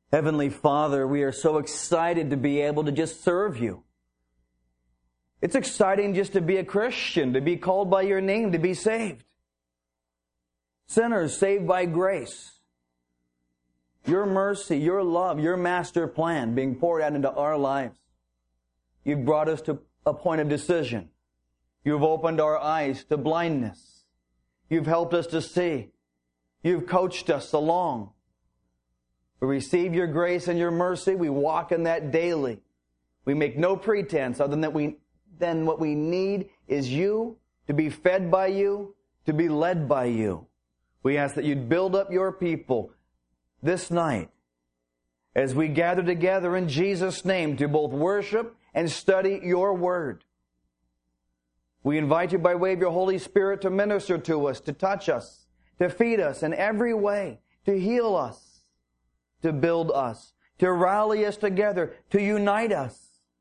Heavenly Father, we are so excited to be able to just serve you. It's exciting just to be a Christian, to be called by your name, to be saved. Sinners saved by grace. Your mercy, your love, your master plan being poured out into our lives. You've brought us to a point of decision. You've opened our eyes to blindness. You've helped us to see. You've coached us along. We receive your grace and your mercy. We walk in that daily. We make no pretense other than what we need is you, to be fed by you, to be led by you. We ask that you'd build up your people this night as we gather together in Jesus' name to both worship and study your word. We invite you by way of your Holy Spirit to minister to us, to touch us, to feed us in every way, to heal us, to build us, to rally us together, to unite us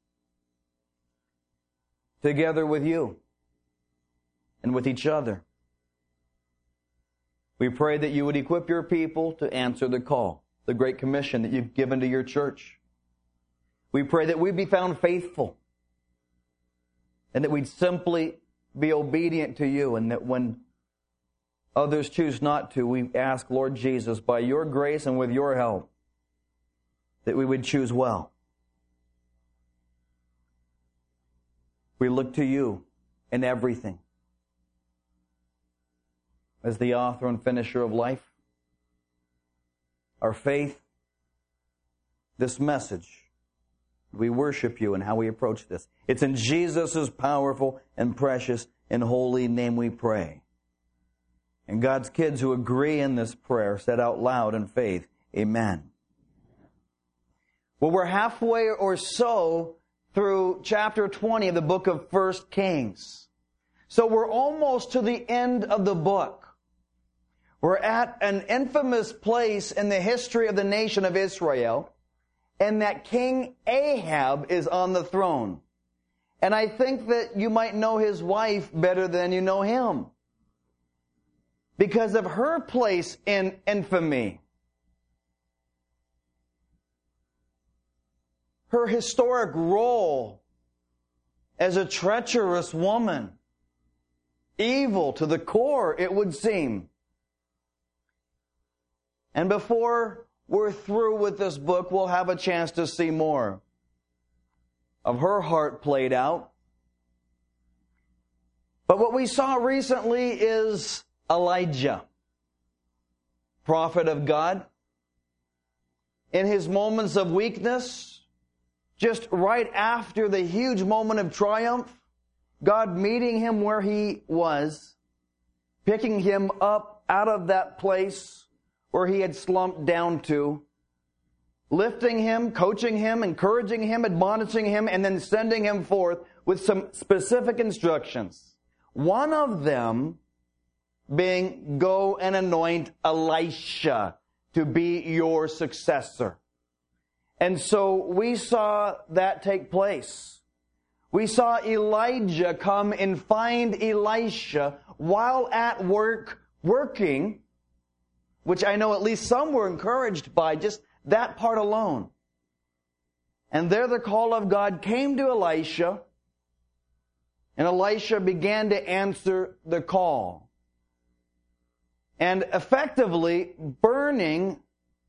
together with you and with each other. We pray that you would equip your people to answer the call, the great commission that you've given to your church. We pray that we'd be found faithful and that we'd simply be obedient to you, and that when others choose not to, we ask, Lord Jesus, by your grace and with your help, that we would choose well. We look to you in everything as the author and finisher of life. Our faith, this message, we worship you and how we approach this. It's in Jesus' powerful and precious and holy name we pray. And God's kids who agree in this prayer said out loud in faith, amen. Well, we're halfway or so through chapter 20 of the book of 1 Kings. So we're almost to the end of the book. We're at an infamous place in the history of the nation of Israel, and that King Ahab is on the throne. And I think that you might know his wife better than you know him, because of her place in infamy. Her historic role as a treacherous woman, evil to the core, it would seem. And before we're through with this book, we'll have a chance to see more of her heart played out. But what we saw recently is Elijah, prophet of God, in his moments of weakness, just right after the huge moment of triumph, God meeting him where he was, picking him up out of that place where he had slumped down to, lifting him, coaching him, encouraging him, admonishing him, and then sending him forth with some specific instructions. One of them being, go and anoint Elisha to be your successor. And so we saw that take place. We saw Elijah come and find Elisha while at work, working, which I know at least some were encouraged by just that part alone. And there the call of God came to Elisha, and Elisha began to answer the call. And effectively burning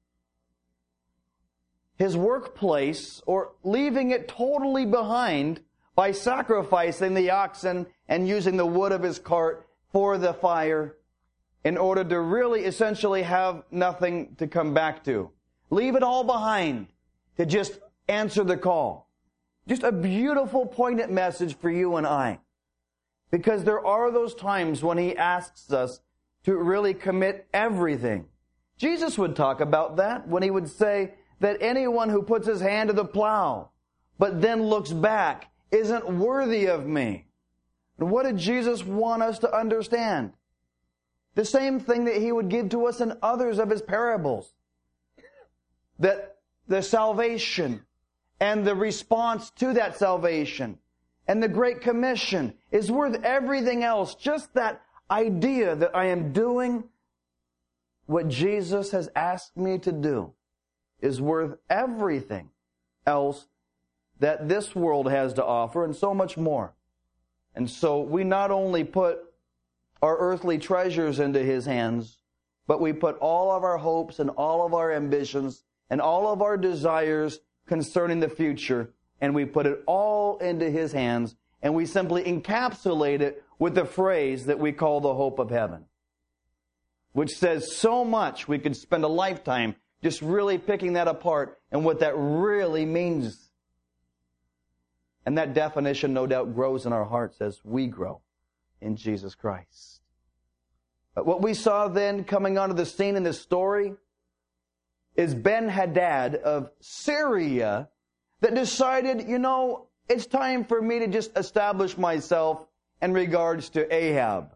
his workplace, or leaving it totally behind, by sacrificing the oxen and using the wood of his cart for the fire in order to really essentially have nothing to come back to. Leave it all behind to just answer the call. Just a beautiful, poignant message for you and I. Because there are those times when he asks us to really commit everything. Jesus would talk about that when he would say that anyone who puts his hand to the plow but then looks back isn't worthy of me. And what did Jesus want us to understand? The same thing that he would give to us in others of his parables. That the salvation and the response to that salvation and the Great Commission is worth everything else. Just that idea that I am doing what Jesus has asked me to do. is worth everything else that this world has to offer and so much more. And so we not only put our earthly treasures into His hands, but we put all of our hopes and all of our ambitions and all of our desires concerning the future, and we put it all into His hands, and we simply encapsulate it with the phrase that we call the hope of heaven, which says so much we could spend a lifetime just really picking that apart and what that really means. And that definition no doubt grows in our hearts as we grow in Jesus Christ. But what we saw then coming onto the scene in this story is Ben-Hadad of Syria that decided, it's time for me to just establish myself in regards to Ahab.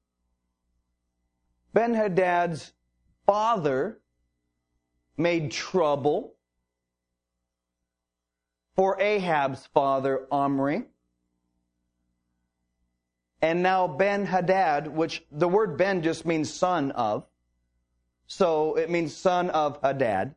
Ben-Hadad's father made trouble for Ahab's father, Omri. And now Ben-Hadad, which the word Ben just means son of, so it means son of Hadad,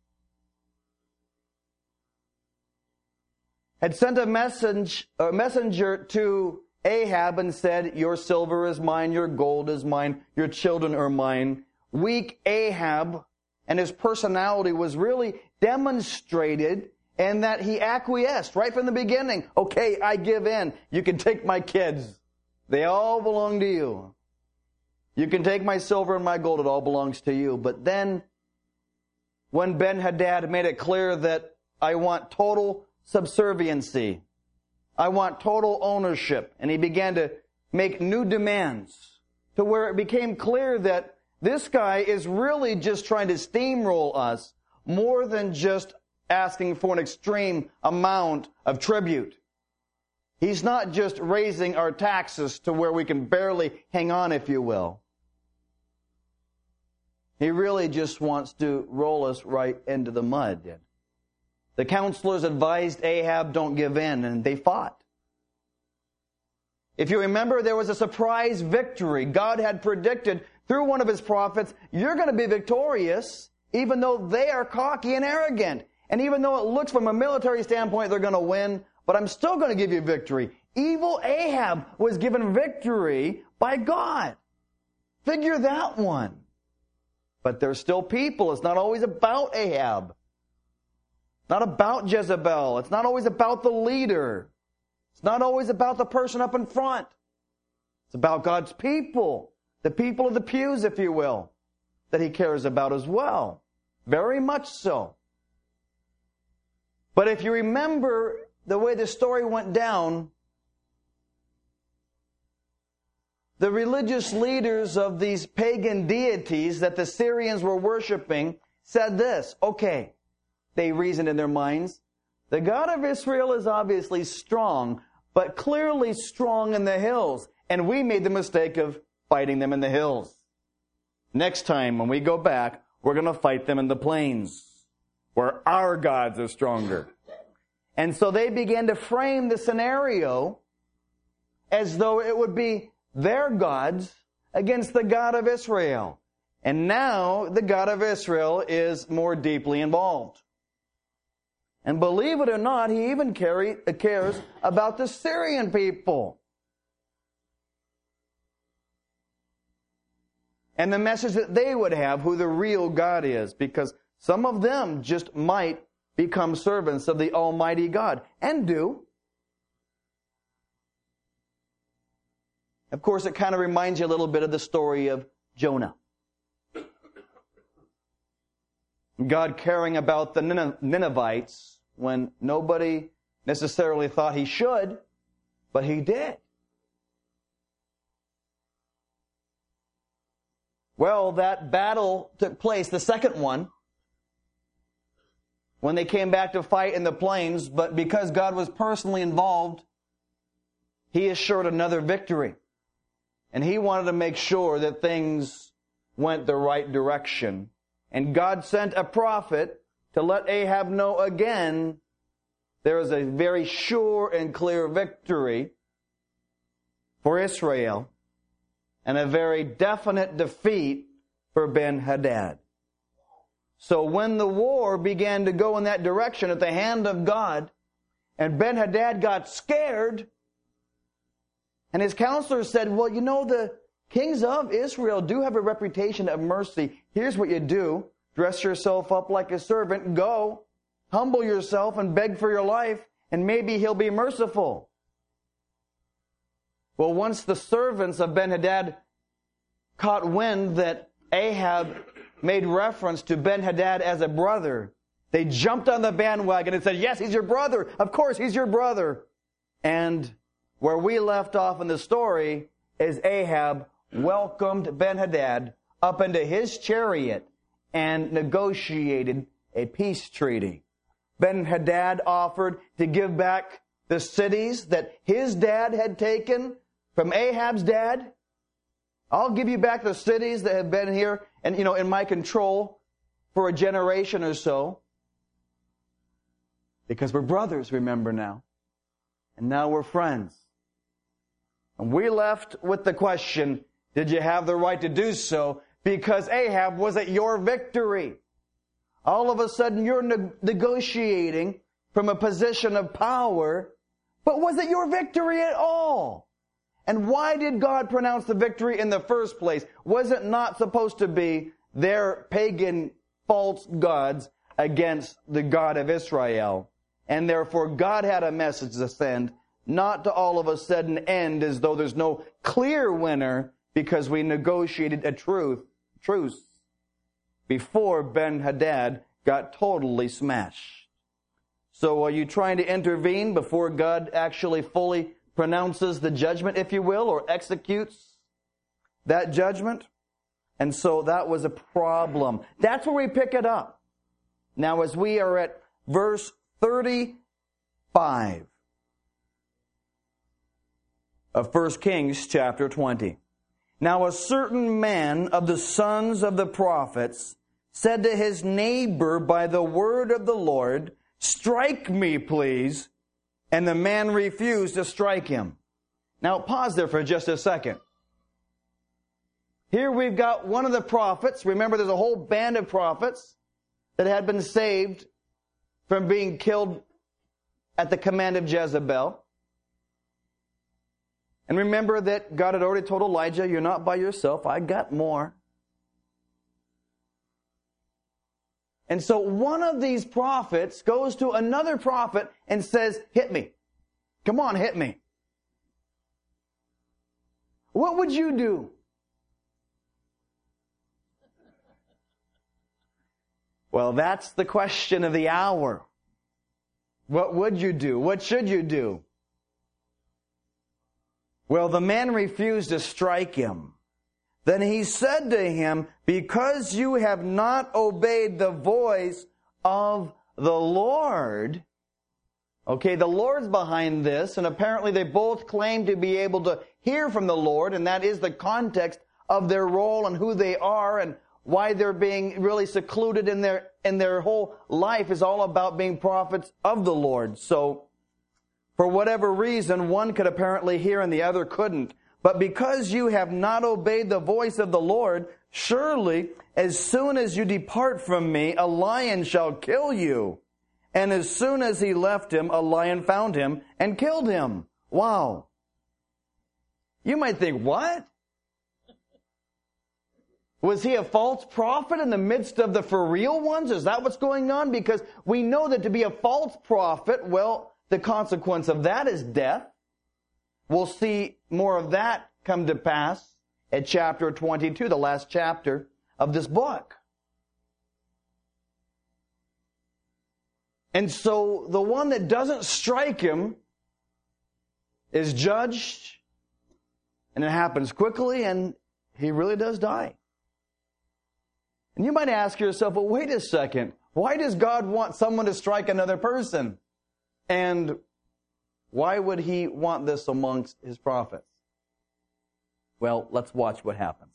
had sent a messenger to Ahab and said, your silver is mine, your gold is mine, your children are mine. Weak Ahab and his personality was really demonstrated in that he acquiesced right from the beginning. Okay, I give in. You can take my kids. They all belong to you. You can take my silver and my gold. It all belongs to you. But then when Ben-Hadad made it clear that I want total subserviency, I want total ownership, and he began to make new demands to where it became clear that this guy is really just trying to steamroll us more than just asking for an extreme amount of tribute. He's not just raising our taxes to where we can barely hang on, if you will. He really just wants to roll us right into the mud. The counselors advised Ahab, don't give in, and they fought. If you remember, there was a surprise victory. God had predicted through one of His prophets, you're going to be victorious, even though they are cocky and arrogant. And even though it looks from a military standpoint they're going to win, but I'm still going to give you victory. Evil Ahab was given victory by God. Figure that one. But there's still people. It's not always about Ahab. Not about Jezebel. It's not always about the leader. It's not always about the person up in front. It's about God's people. The people of the pews, if you will, that He cares about as well. Very much so. But if you remember the way the story went down, the religious leaders of these pagan deities that the Syrians were worshiping said this, okay, they reasoned in their minds, the God of Israel is obviously strong, but clearly strong in the hills, and we made the mistake of fighting them in the hills. Next time when we go back, we're going to fight them in the plains, where our gods are stronger. And so they began to frame the scenario as though it would be their gods against the God of Israel. And now the God of Israel is more deeply involved. And believe it or not, He even cares about the Syrian people. And the message that they would have, who the real God is, because some of them just might become servants of the Almighty God, and do. Of course, it kind of reminds you a little bit of the story of Jonah. God caring about the Ninevites when nobody necessarily thought He should, but He did. Well, that battle took place, the second one, when they came back to fight in the plains, but because God was personally involved, He assured another victory. And He wanted to make sure that things went the right direction. And God sent a prophet to let Ahab know again there is a very sure and clear victory for Israel and a very definite defeat for Ben-Hadad. So when the war began to go in that direction at the hand of God, and Ben-Hadad got scared, and his counselors said, well, you know, the kings of Israel do have a reputation of mercy. Here's what you do. Dress yourself up like a servant. Go. Humble yourself and beg for your life, and maybe he'll be merciful. Well, once the servants of Ben-Hadad caught wind that Ahab made reference to Ben-Hadad as a brother, they jumped on the bandwagon and said, yes, he's your brother. Of course, he's your brother. And where we left off in the story is Ahab welcomed Ben-Hadad up into his chariot and negotiated a peace treaty. Ben-Hadad offered to give back the cities that his dad had taken from Ahab's dad. I'll give you back the cities that have been here and, in my control for a generation or so. Because we're brothers, remember now. And now we're friends. And we left with the question, did you have the right to do so? Because Ahab was at your victory. All of a sudden you're negotiating from a position of power, but was it your victory at all? And why did God pronounce the victory in the first place? Was it not supposed to be their pagan false gods against the God of Israel? And therefore God had a message to send, not to all of a sudden end as though there's no clear winner because we negotiated a truce before Ben-Hadad got totally smashed. So are you trying to intervene before God actually fully pronounces the judgment, if you will, or executes that judgment? And so that was a problem. That's where we pick it up. Now as we are at verse 35 of 1 Kings chapter 20. Now a certain man of the sons of the prophets said to his neighbor by the word of the Lord, strike me, please. And the man refused to strike him. Now pause there for just a second. Here we've got one of the prophets. Remember, there's a whole band of prophets that had been saved from being killed at the command of Jezebel. And remember that God had already told Elijah, you're not by yourself, I got more. And so one of these prophets goes to another prophet and says, hit me. Come on, hit me. What would you do? Well, that's the question of the hour. What would you do? What should you do? Well, the man refused to strike him. Then he said to him, because you have not obeyed the voice of the Lord. Okay, the Lord's behind this, and apparently they both claim to be able to hear from the Lord, and that is the context of their role and who they are and why they're being really secluded in their whole life is all about being prophets of the Lord. So, for whatever reason, one could apparently hear and the other couldn't. But because you have not obeyed the voice of the Lord, surely as soon as you depart from me, a lion shall kill you. And as soon as he left him, a lion found him and killed him. Wow. You might think, what? Was he a false prophet in the midst of the for real ones? Is that what's going on? Because we know that to be a false prophet, well, the consequence of that is death. We'll see more of that come to pass at chapter 22, the last chapter of this book. And so the one that doesn't strike him is judged, and it happens quickly, and he really does die. And you might ask yourself, well, wait a second. Why does God want someone to strike another person? And why would he want this amongst his prophets? Well, let's watch what happens.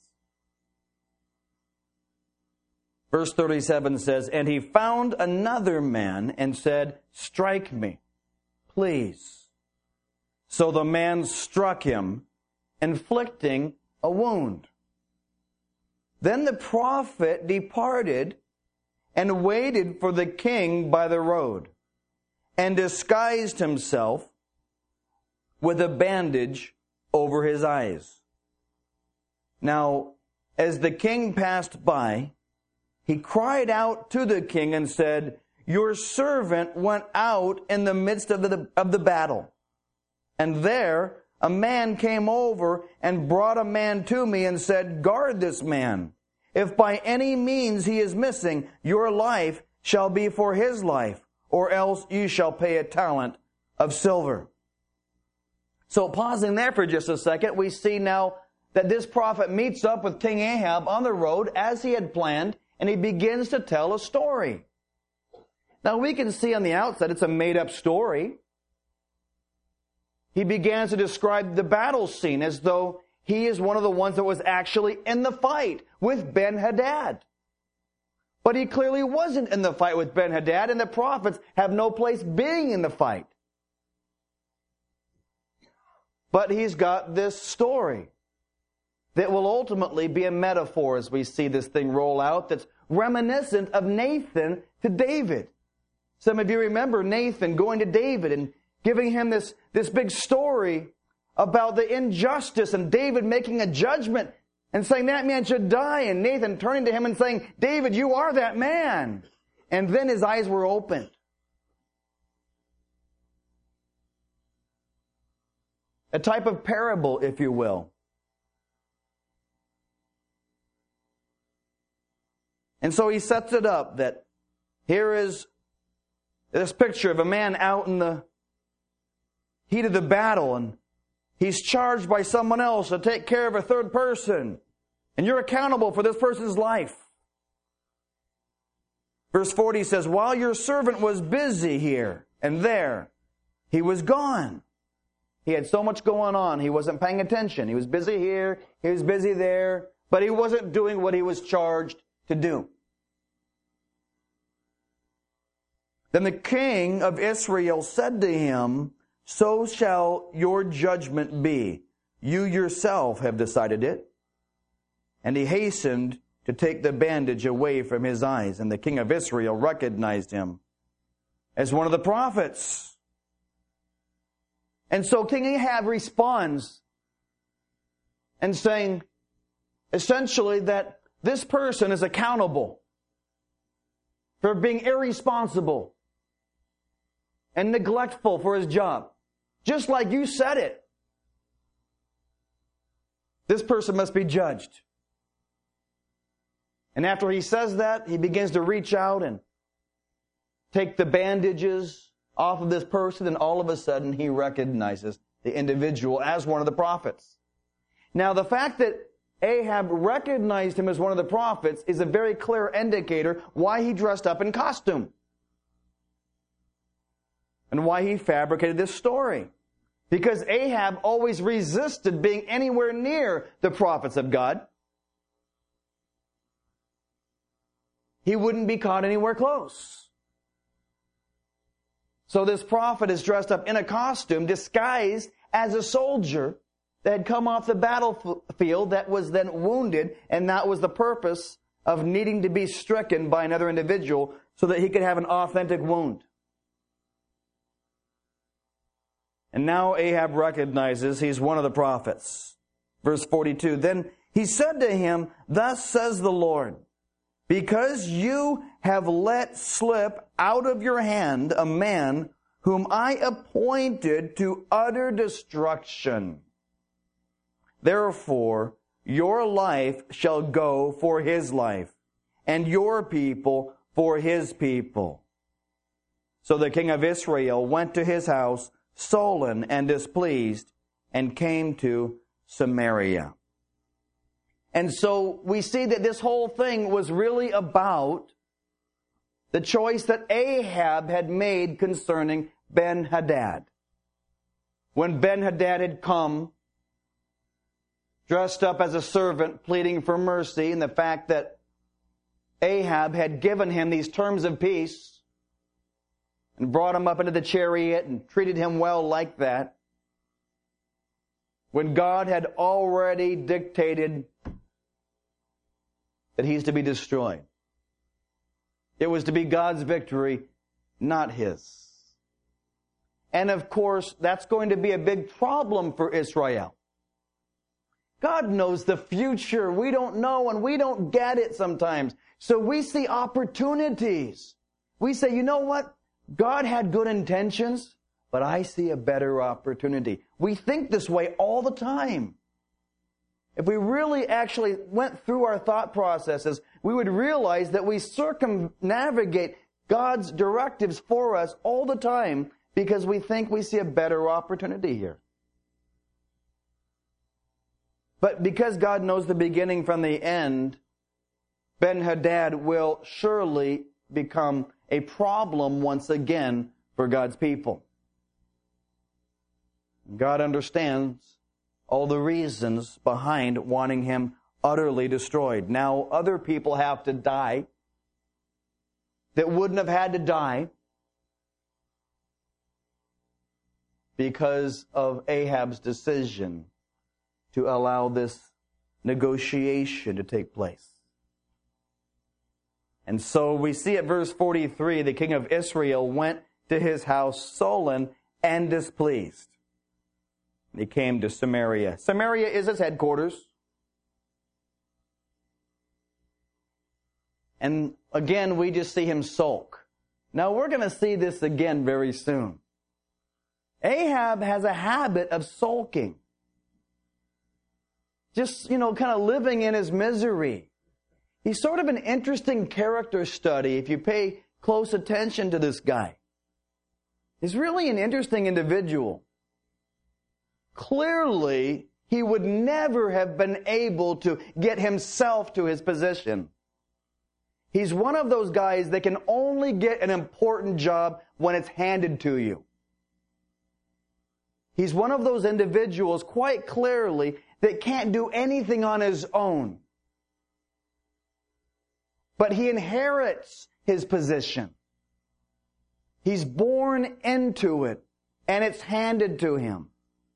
Verse 37 says, and he found another man and said, strike me, please. So the man struck him, inflicting a wound. Then the prophet departed and waited for the king by the road, and disguised himself with a bandage over his eyes. Now, as the king passed by, he cried out to the king and said, "Your servant went out in the midst of the battle. And there a man came over and brought a man to me and said, 'Guard this man. If by any means he is missing, your life shall be for his life, or else you shall pay a talent of silver.'" So pausing there for just a second, we see now that this prophet meets up with King Ahab on the road as he had planned, and he begins to tell a story. Now we can see on the outset it's a made-up story. He begins to describe the battle scene as though he is one of the ones that was actually in the fight with Ben-Hadad. But he clearly wasn't in the fight with Ben-Hadad, and the prophets have no place being in the fight. But he's got this story that will ultimately be a metaphor as we see this thing roll out that's reminiscent of Nathan to David. Some of you remember Nathan going to David and giving him this big story about the injustice and David making a judgment and saying that man should die, and Nathan turning to him and saying, "David, you are that man." And then his eyes were opened. A type of parable, if you will. And so he sets it up that here is this picture of a man out in the heat of the battle, and he's charged by someone else to take care of a third person, and you're accountable for this person's life. Verse 40 says, "While your servant was busy here and there, he was gone." He had so much going on, he wasn't paying attention. He was busy here, he was busy there, but he wasn't doing what he was charged to do. Then the king of Israel said to him, "So shall your judgment be. You yourself have decided it." And he hastened to take the bandage away from his eyes. And the king of Israel recognized him as one of the prophets. And so King Ahab responds and saying, essentially, that this person is accountable for being irresponsible and neglectful for his job. Just like you said it. This person must be judged. And after he says that, he begins to reach out and take the bandages off of this person, and all of a sudden he recognizes the individual as one of the prophets. Now, the fact that Ahab recognized him as one of the prophets is a very clear indicator why he dressed up in costume and why he fabricated this story. Because Ahab always resisted being anywhere near the prophets of God. He wouldn't be caught anywhere close. So this prophet is dressed up in a costume, disguised as a soldier that had come off the battlefield that was then wounded, and that was the purpose of needing to be stricken by another individual so that he could have an authentic wound. And now Ahab recognizes he's one of the prophets. Verse 42, "Then he said to him, 'Thus says the Lord, because you have let slip out of your hand a man whom I appointed to utter destruction. Therefore, your life shall go for his life, and your people for his people.' So the king of Israel went to his house, sullen and displeased, and came to Samaria." And so we see that this whole thing was really about the choice that Ahab had made concerning Ben-Hadad. When Ben-Hadad had come, dressed up as a servant, pleading for mercy, and the fact that Ahab had given him these terms of peace and brought him up into the chariot and treated him well like that, when God had already dictated that he's to be destroyed. It was to be God's victory, not his. And of course, that's going to be a big problem for Israel. God knows the future. We don't know, and we don't get it sometimes. So we see opportunities. We say, you know what? God had good intentions, but I see a better opportunity. We think this way all the time. If we really actually went through our thought processes, we would realize that we circumnavigate God's directives for us all the time because we think we see a better opportunity here. But because God knows the beginning from the end, Ben-Hadad will surely become a problem once again for God's people. God understands all the reasons behind wanting him utterly destroyed. Now, other people have to die that wouldn't have had to die because of Ahab's decision to allow this negotiation to take place. And so we see at verse 43, the king of Israel went to his house sullen and displeased. He came to Samaria. Samaria is his headquarters. And again, we just see him sulk. Now, we're going to see this again very soon. Ahab has a habit of sulking. Just, kind of living in his misery. He's sort of an interesting character study if you pay close attention to this guy. He's really an interesting individual. Clearly, he would never have been able to get himself to his position. He's one of those guys that can only get an important job when it's handed to you. He's one of those individuals, quite clearly, that can't do anything on his own. But he inherits his position. He's born into it, and it's handed to him.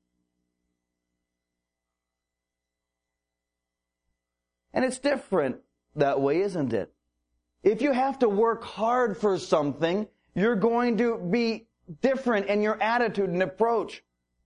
And it's different that way, isn't it? If you have to work hard for something, you're going to be different in your attitude and approach.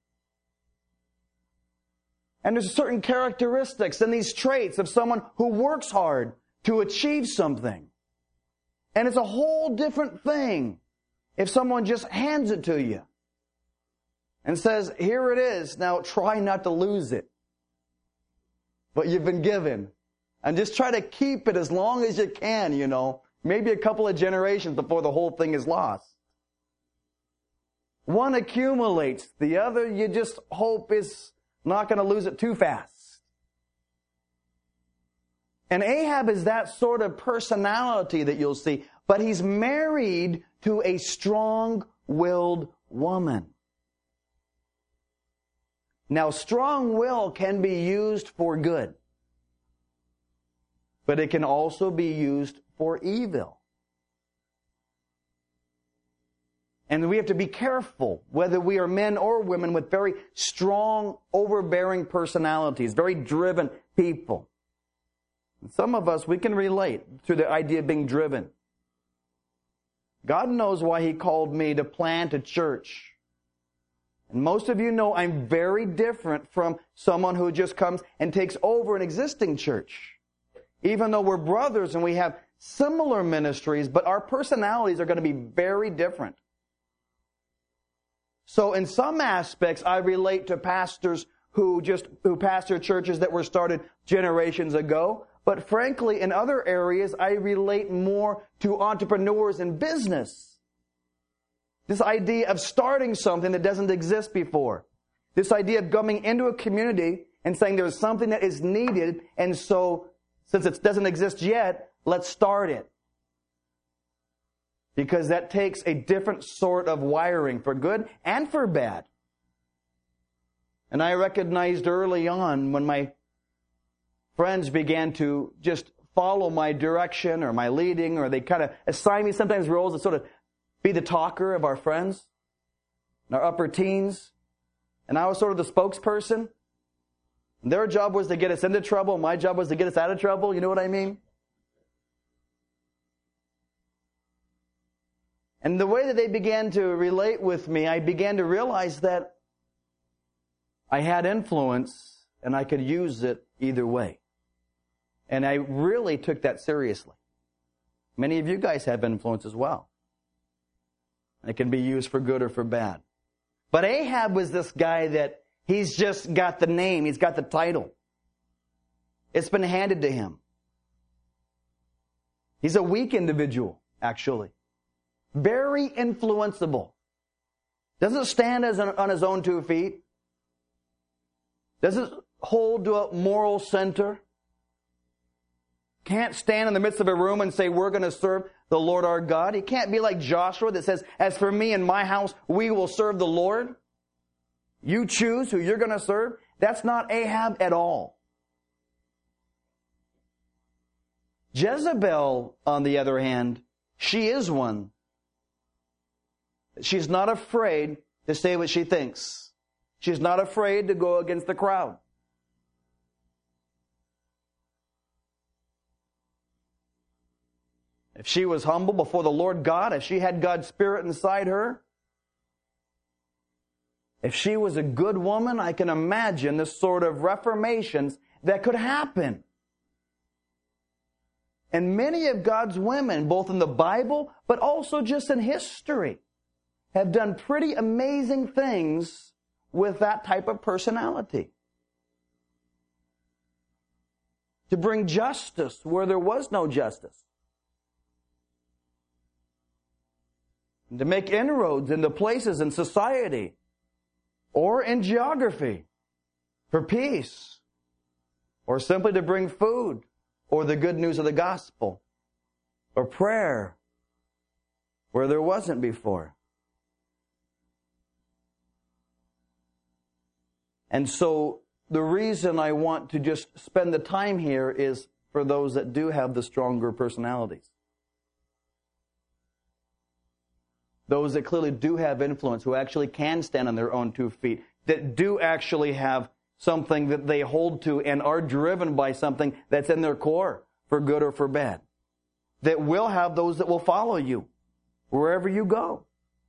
And there's certain characteristics and these traits of someone who works hard to achieve something. And it's a whole different thing if someone just hands it to you and says, here it is, now try not to lose it. What you've been given. And just try to keep it as long as you can, maybe a couple of generations before the whole thing is lost. One accumulates, the other you just hope is not going to lose it too fast. And Ahab is that sort of personality that you'll see, but he's married to a strong-willed woman. Now, strong will can be used for good, but it can also be used for evil. And we have to be careful whether we are men or women with very strong, overbearing personalities, very driven people. And some of us, we can relate to the idea of being driven. God knows why He called me to plant a church. And most of you know I'm very different from someone who just comes and takes over an existing church. Even though we're brothers and we have similar ministries, but our personalities are going to be very different. So in some aspects, I relate to pastors who pastor churches that were started generations ago. But frankly, in other areas, I relate more to entrepreneurs in business. This idea of starting something that doesn't exist before. This idea of coming into a community and saying there's something that is needed, and so since it doesn't exist yet, let's start it. Because that takes a different sort of wiring for good and for bad. And I recognized early on when my friends began to just follow my direction or my leading, or they kind of assign me sometimes roles to sort of be the talker of our friends, in our upper teens. And I was sort of the spokesperson. Their job was to get us into trouble. My job was to get us out of trouble. You know what I mean? And the way that they began to relate with me, I began to realize that I had influence and I could use it either way. And I really took that seriously. Many of you guys have influence as well. It can be used for good or for bad. But Ahab was this guy that he's just got the name, he's got the title. It's been handed to him. He's a weak individual, actually. Very influenceable. Doesn't stand on his own 2 feet. Doesn't hold to a moral center. Can't stand in the midst of a room and say, we're going to serve the Lord our God. He can't be like Joshua that says, as for me and my house, we will serve the Lord. You choose who you're going to serve. That's not Ahab at all. Jezebel, on the other hand, she is one. She's not afraid to say what she thinks. She's not afraid to go against the crowd. If she was humble before the Lord God, if she had God's Spirit inside her, if she was a good woman, I can imagine the sort of reformations that could happen. And many of God's women, both in the Bible, but also just in history, have done pretty amazing things with that type of personality. To bring justice where there was no justice. And to make inroads into places in society or in geography for peace, or simply to bring food or the good news of the gospel, or prayer where there wasn't before. And so the reason I want to just spend the time here is for those that do have the stronger personalities. Those that clearly do have influence, who actually can stand on their own 2 feet, that do actually have something that they hold to and are driven by something that's in their core, for good or for bad. That will have those that will follow you wherever you go.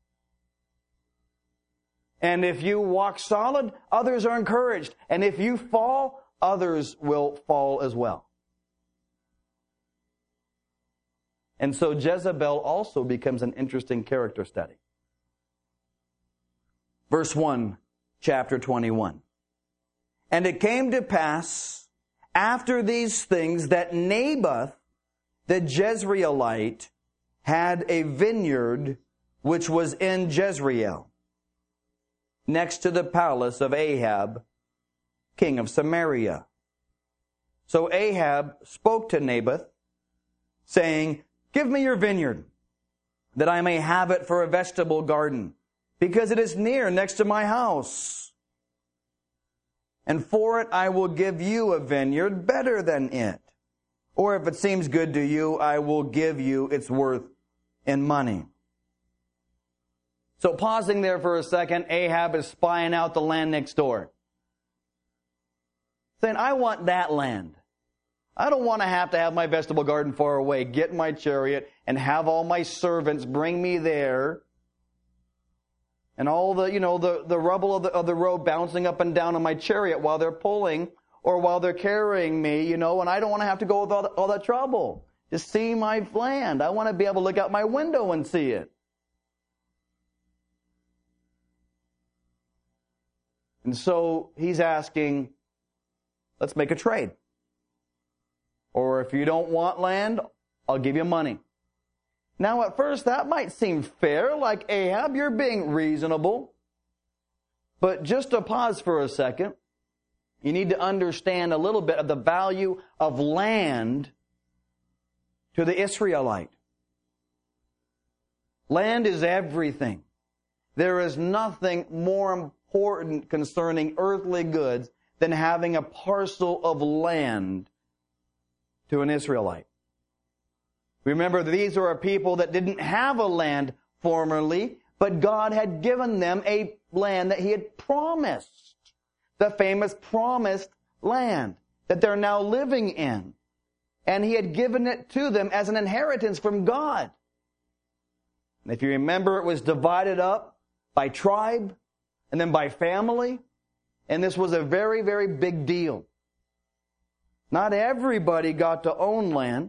And if you walk solid, others are encouraged. And if you fall, others will fall as well. And so Jezebel also becomes an interesting character study. Verse 1, chapter 21. And it came to pass after these things that Naboth the Jezreelite had a vineyard which was in Jezreel, next to the palace of Ahab, king of Samaria. So Ahab spoke to Naboth, saying, give me your vineyard, that I may have it for a vegetable garden, because it is near next to my house. And for it I will give you a vineyard better than it. Or if it seems good to you, I will give you its worth in money. So pausing there for a second, Ahab is spying out the land next door. Saying, I want that land. I don't want to have my vegetable garden far away, get in my chariot, and have all my servants bring me there. And all the rubble of the road bouncing up and down on my chariot while they're pulling or while they're carrying me, and I don't want to have to go with all that trouble to see my land. I want to be able to look out my window and see it. And so he's asking, let's make a trade. Or if you don't want land, I'll give you money. Now at first that might seem fair, like Ahab, you're being reasonable. But just to pause for a second, you need to understand a little bit of the value of land to the Israelite. Land is everything. There is nothing more important concerning earthly goods than having a parcel of land to an Israelite. Remember, these are a people that didn't have a land formerly, but God had given them a land that He had promised. The famous promised land that they're now living in. And He had given it to them as an inheritance from God. And if you remember, it was divided up by tribe and then by family. And this was a very, very big deal. Not everybody got to own land.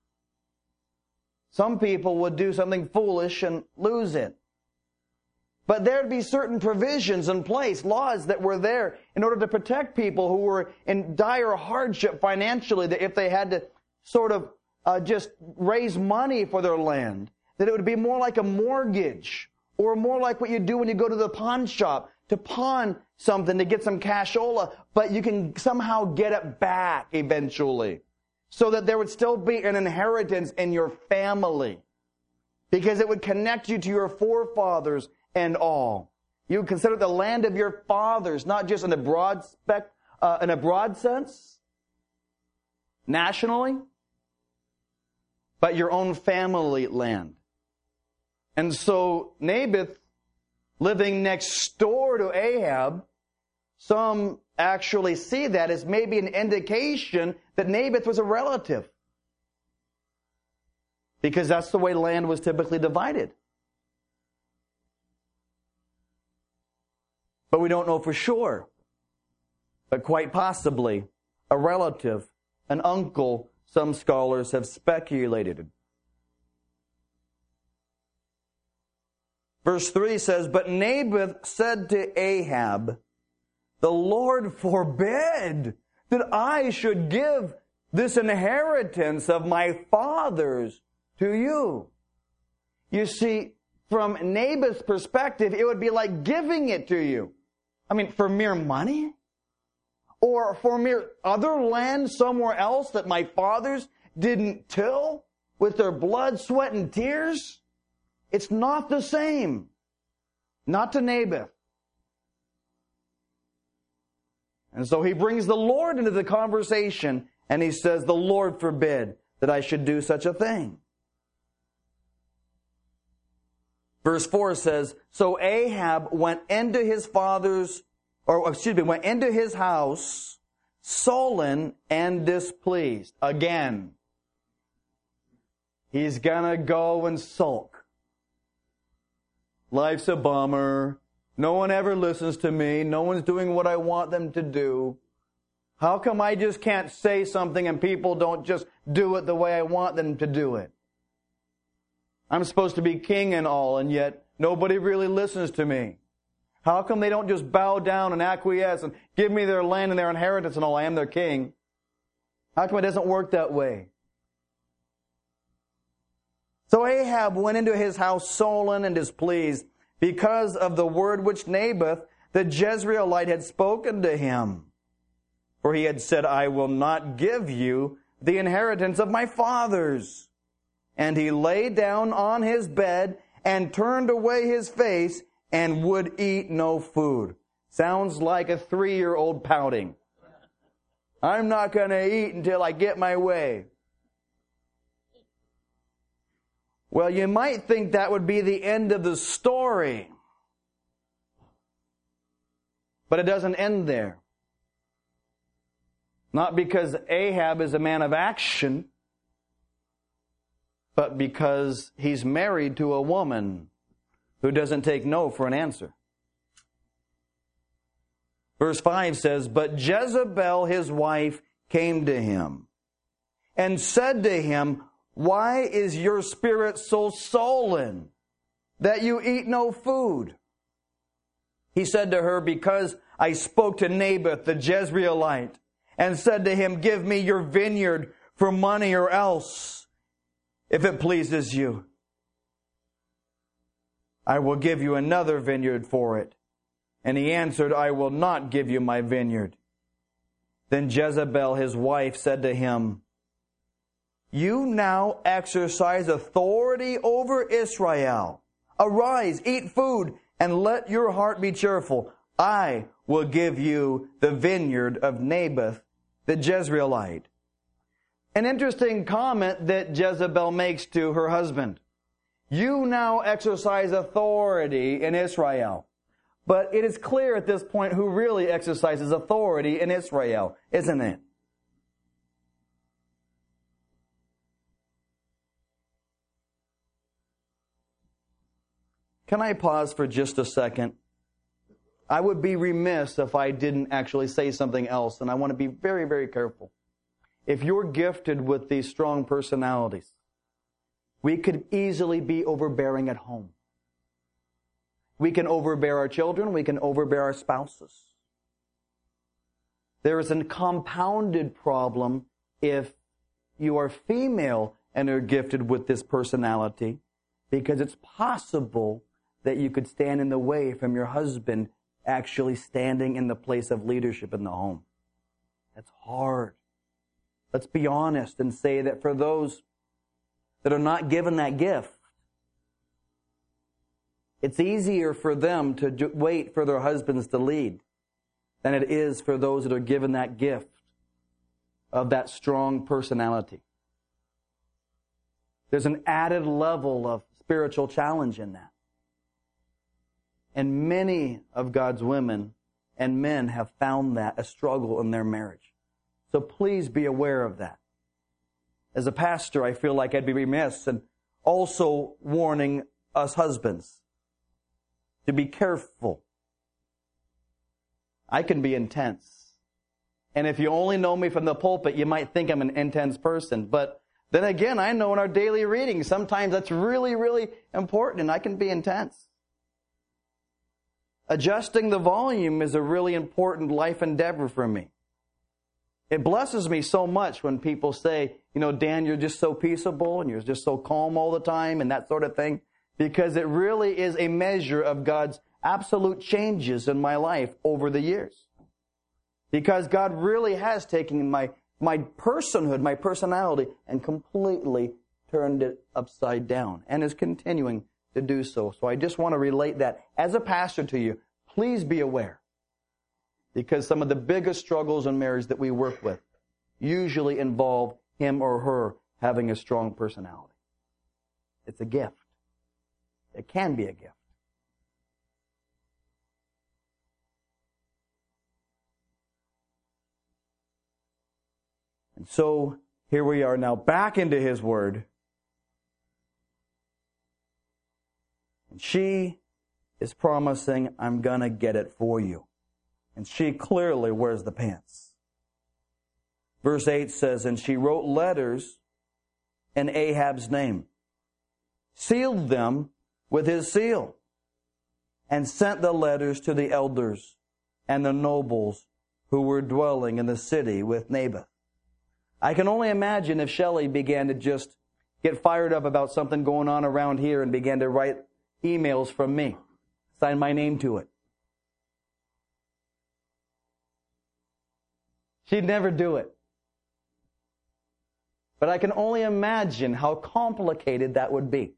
Some people would do something foolish and lose it. But there'd be certain provisions in place, laws that were there in order to protect people who were in dire hardship financially, that if they had to sort of just raise money for their land, that it would be more like a mortgage or more like what you do when you go to the pawn shop to pawn something to get some cashola, but you can somehow get it back eventually so that there would still be an inheritance in your family because it would connect you to your forefathers and all. You would consider the land of your fathers, not just in a broad sense, nationally, but your own family land. And so Naboth, living next door to Ahab, some actually see that as maybe an indication that Naboth was a relative. Because that's the way land was typically divided. But we don't know for sure. But quite possibly, a relative, an uncle, some scholars have speculated. Verse 3 says, "But Naboth said to Ahab, 'The Lord forbid that I should give this inheritance of my fathers to you.'" You see, from Naboth's perspective, it would be like giving it to you. I mean, for mere money? Or for mere other land somewhere else that my fathers didn't till with their blood, sweat, and tears? It's not the same. Not to Naboth. And so he brings the Lord into the conversation, and he says, "The Lord forbid that I should do such a thing." Verse 4 says, "So Ahab went into his house, sullen and displeased." Again, he's gonna go and sulk. Life's a bummer. No one ever listens to me. No one's doing what I want them to do. How come I just can't say something and people don't just do it the way I want them to do it? I'm supposed to be king and all, and yet nobody really listens to me. How come they don't just bow down and acquiesce and give me their land and their inheritance and all? I am their king. How come it doesn't work that way? So Ahab went into his house sullen and displeased because of the word which Naboth the Jezreelite had spoken to him. For he had said, "I will not give you the inheritance of my fathers." And he lay down on his bed and turned away his face and would eat no food. Sounds like a 3-year-old pouting. I'm not going to eat until I get my way. Well, you might think that would be the end of the story. But it doesn't end there. Not because Ahab is a man of action, but because he's married to a woman who doesn't take no for an answer. Verse 5 says, "But Jezebel, his wife, came to him and said to him, 'Why is your spirit so sullen that you eat no food?' He said to her, 'Because I spoke to Naboth the Jezreelite and said to him, "Give me your vineyard for money, or else, if it pleases you, I will give you another vineyard for it." And he answered, "I will not give you my vineyard." Then Jezebel, his wife, said to him, "You now exercise authority over Israel. Arise, eat food, and let your heart be cheerful. I will give you the vineyard of Naboth the Jezreelite." An interesting comment that Jezebel makes to her husband. You now exercise authority in Israel. But it is clear at this point who really exercises authority in Israel, isn't it? Can I pause for just a second? I would be remiss if I didn't actually say something else, and I want to be very, very careful. If you're gifted with these strong personalities, we could easily be overbearing at home. We can overbear our children. We can overbear our spouses. There is a compounded problem if you are female and are gifted with this personality, because it's possible that you could stand in the way from your husband actually standing in the place of leadership in the home. That's hard. Let's be honest and say that for those that are not given that gift, it's easier for them to wait for their husbands to lead than it is for those that are given that gift of that strong personality. There's an added level of spiritual challenge in that. And many of God's women and men have found that a struggle in their marriage. So please be aware of that. As a pastor, I feel like I'd be remiss in also warning us husbands to be careful. I can be intense. And if you only know me from the pulpit, you might think I'm an intense person. But then again, I know in our daily reading, sometimes that's really, really important, and I can be intense. Adjusting the volume is a really important life endeavor for me. It blesses me so much when people say, Dan, you're just so peaceable and you're just so calm all the time and that sort of thing, because it really is a measure of God's absolute changes in my life over the years. Because God really has taken my personhood, my personality, and completely turned it upside down and is continuing to do so. So I just want to relate that as a pastor to you. Please be aware, because some of the biggest struggles in marriage that we work with usually involve him or her having a strong personality. It's a gift. It can be a gift. And so here we are now back into His Word. And she is promising, I'm going to get it for you. And she clearly wears the pants. Verse 8 says, and she wrote letters in Ahab's name, sealed them with his seal, and sent the letters to the elders and the nobles who were dwelling in the city with Naboth. I can only imagine if Shelley began to just get fired up about something going on around here and began to write emails from me, sign my name to it. She'd never do it. But I can only imagine how complicated that would be.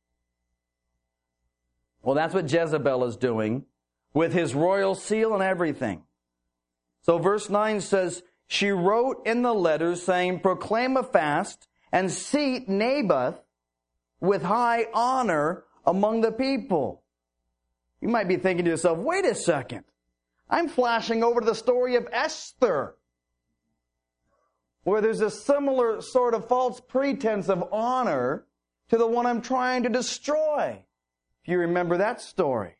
Well, that's what Jezebel is doing with his royal seal and everything. So verse 9 says, she wrote in the letters saying, proclaim a fast and seat Naboth with high honor among the people. You might be thinking to yourself, wait a second. I'm flashing over to the story of Esther, where there's a similar sort of false pretense of honor to the one I'm trying to destroy. If you remember that story.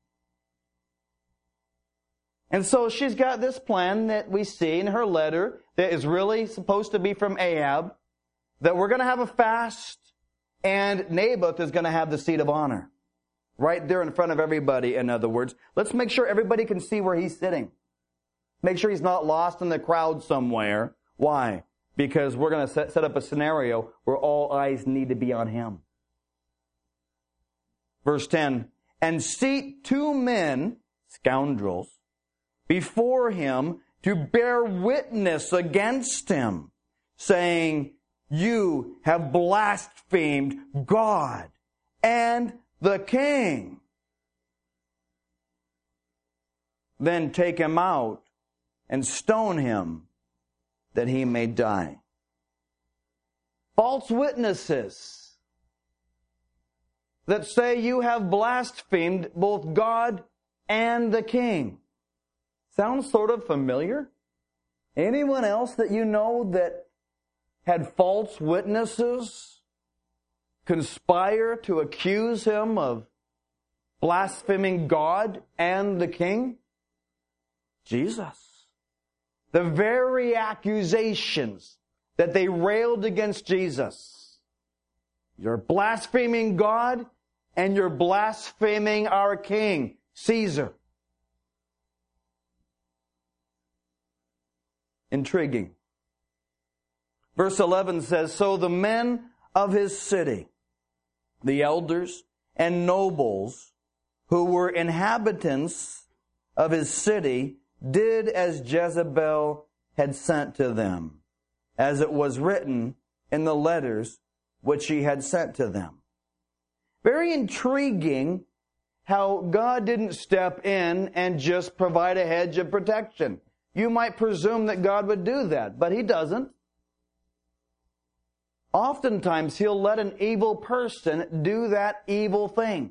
And so she's got this plan that we see in her letter that is really supposed to be from Ahab, that we're going to have a fast and Naboth is going to have the seat of honor. Right there in front of everybody, in other words. Let's make sure everybody can see where he's sitting. Make sure he's not lost in the crowd somewhere. Why? Because we're going to set up a scenario where all eyes need to be on him. Verse 10, and seat 2 men, scoundrels, before him to bear witness against him, saying, you have blasphemed God and the king. Then take him out and stone him, that he may die. False witnesses that say you have blasphemed both God and the king. Sounds sort of familiar? Anyone else that you know that had false witnesses conspire to accuse him of blaspheming God and the king? Jesus. The very accusations that they railed against Jesus. You're blaspheming God and you're blaspheming our king, Caesar. Intriguing. Verse 11 says, so the men of his city, the elders and nobles who were inhabitants of his city, did as Jezebel had sent to them, as it was written in the letters which he had sent to them. Very intriguing how God didn't step in and just provide a hedge of protection. You might presume that God would do that, but he doesn't. Oftentimes, he'll let an evil person do that evil thing.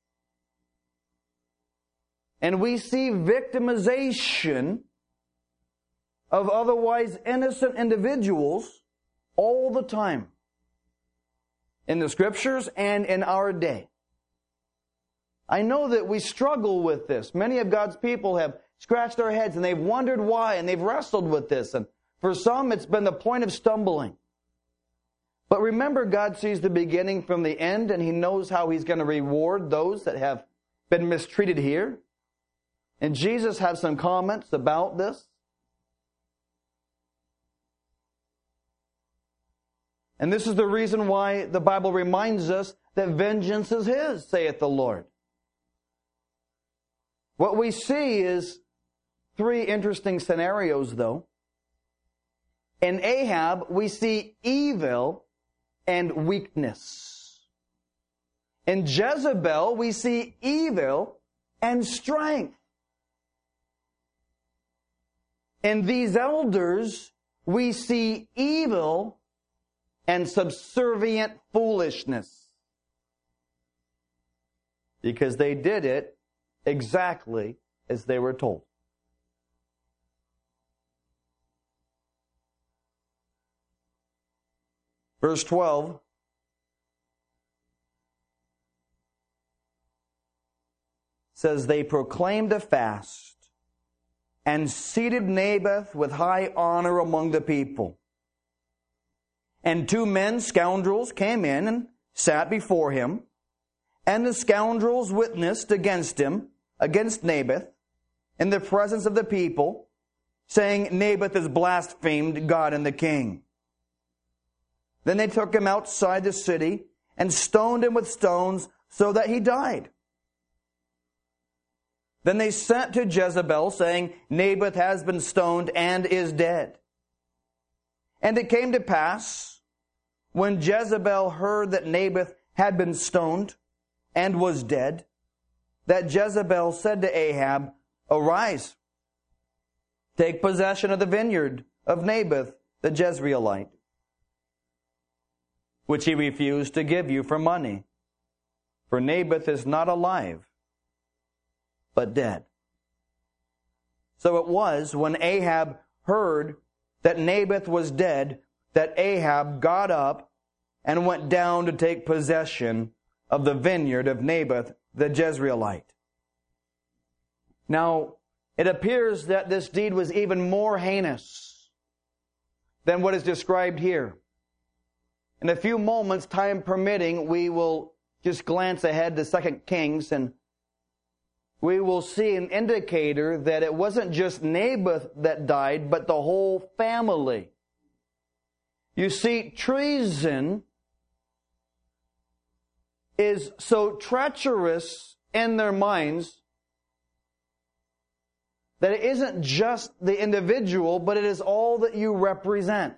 And we see victimization of otherwise innocent individuals all the time in the Scriptures and in our day. I know that we struggle with this. Many of God's people have scratched their heads and they've wondered why, and they've wrestled with this. And for some, it's been the point of stumbling. But remember, God sees the beginning from the end, and he knows how he's going to reward those that have been mistreated here. And Jesus has some comments about this. And this is the reason why the Bible reminds us that vengeance is his, saith the Lord. What we see is three interesting scenarios, though. In Ahab, we see evil and weakness. In Jezebel, we see evil and strength. In these elders, we see evil and subservient foolishness. Because they did it exactly as they were told. Verse 12 says, they proclaimed a fast and seated Naboth with high honor among the people. And two men, scoundrels, came in and sat before him. And the scoundrels witnessed against him, against Naboth, in the presence of the people, saying, Naboth has blasphemed God and the king. Then they took him outside the city and stoned him with stones so that he died. Then they sent to Jezebel, saying, Naboth has been stoned and is dead. And it came to pass, when Jezebel heard that Naboth had been stoned and was dead, that Jezebel said to Ahab, arise, take possession of the vineyard of Naboth the Jezreelite, which he refused to give you for money. For Naboth is not alive, but dead. So it was when Ahab heard that Naboth was dead, that Ahab got up and went down to take possession of the vineyard of Naboth the Jezreelite. Now, it appears that this deed was even more heinous than what is described here. In a few moments, time permitting, we will just glance ahead to 2 Kings, and we will see an indicator that it wasn't just Naboth that died, but the whole family. You see, treason is so treacherous in their minds that it isn't just the individual, but it is all that you represent.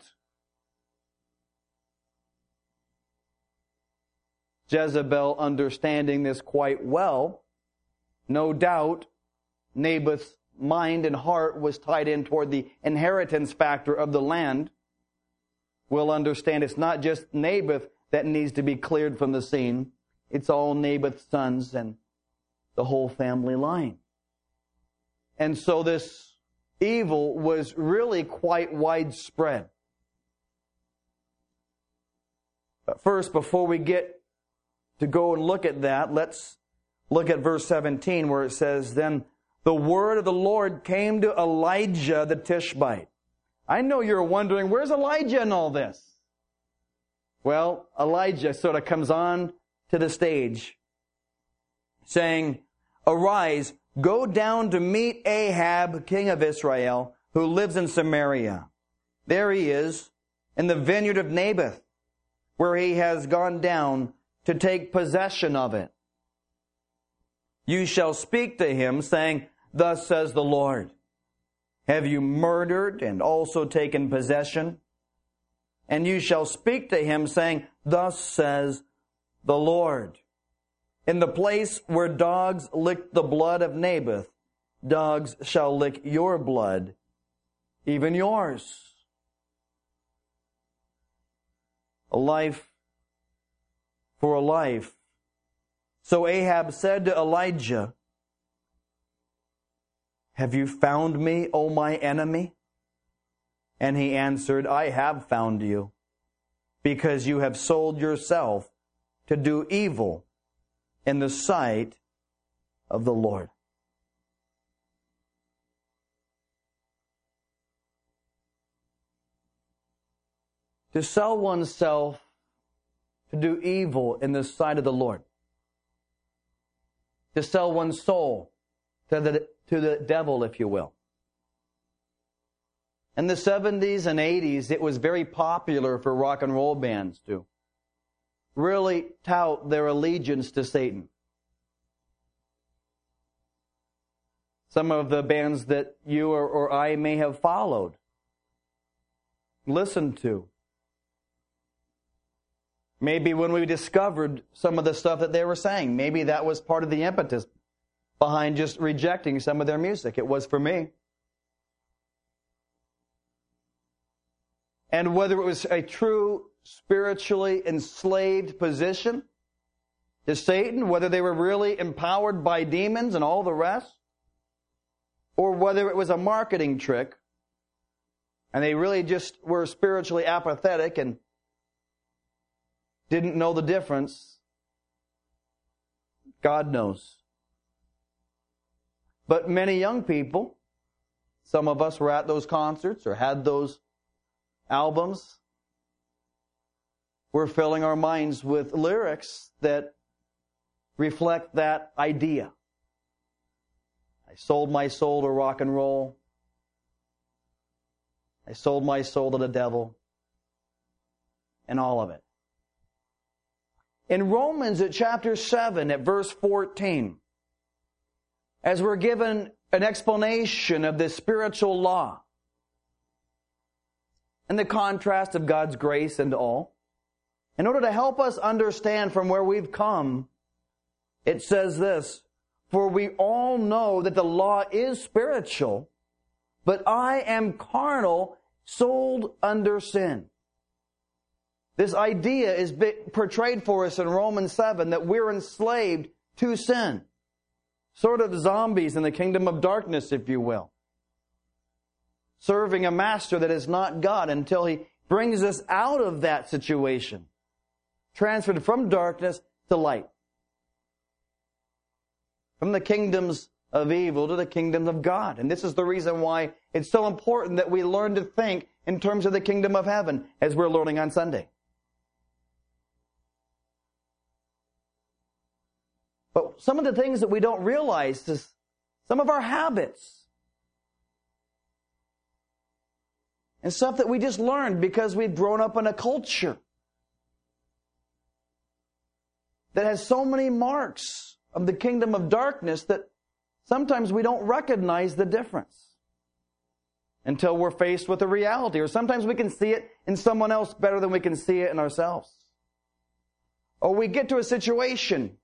Jezebel, understanding this quite well, no doubt Naboth's mind and heart was tied in toward the inheritance factor of the land, will understand it's not just Naboth that needs to be cleared from the scene. It's all Naboth's sons and the whole family line. And so this evil was really quite widespread. But first, before we get to go and look at that, let's Look at verse 17 where it says, "Then the word of the Lord came to Elijah the Tishbite." I know you're wondering, where's Elijah in all this? Well, Elijah sort of comes on to the stage saying, "Arise, go down to meet Ahab, king of Israel, who lives in Samaria. There he is, in the vineyard of Naboth, where he has gone down to take possession of it. You shall speak to him, saying, Thus says the Lord, have you murdered and also taken possession? And you shall speak to him, saying, Thus says the Lord, in the place where dogs licked the blood of Naboth, dogs shall lick your blood, even yours." A life for a life. So Ahab said to Elijah, "Have you found me, O my enemy?" And he answered, "I have found you, because you have sold yourself to do evil in the sight of the Lord." To sell oneself to do evil in the sight of the Lord. To sell one's soul to the devil, if you will. In the 70s and 80s, it was very popular for rock and roll bands to really tout their allegiance to Satan. Some of the bands that you or I may have followed, listened to. Maybe when we discovered some of the stuff that they were saying, maybe that was part of the impetus behind just rejecting some of their music. It was for me. And whether it was a true spiritually enslaved position to Satan, whether they were really empowered by demons and all the rest, or whether it was a marketing trick and they really just were spiritually apathetic and didn't know the difference, God knows. But many young people, some of us were at those concerts or had those albums, we're filling our minds with lyrics that reflect that idea. I sold my soul to rock and roll. I sold my soul to the devil. And all of it. In Romans at chapter 7 at verse 14, as we're given an explanation of the spiritual law and the contrast of God's grace and all, in order to help us understand from where we've come, it says this, "For we all know that the law is spiritual, but I am carnal, sold under sin." This idea is portrayed for us in Romans 7 that we're enslaved to sin. Sort of zombies in the kingdom of darkness, if you will. Serving a master that is not God until He brings us out of that situation. Transferred from darkness to light. From the kingdoms of evil to the kingdom of God. And this is the reason why it's so important that we learn to think in terms of the kingdom of heaven as we're learning on Sunday. But some of the things that we don't realize is some of our habits. And stuff that we just learned because we've grown up in a culture that has so many marks of the kingdom of darkness that sometimes we don't recognize the difference until we're faced with a reality. Or sometimes we can see it in someone else better than we can see it in ourselves. Or we get to a situation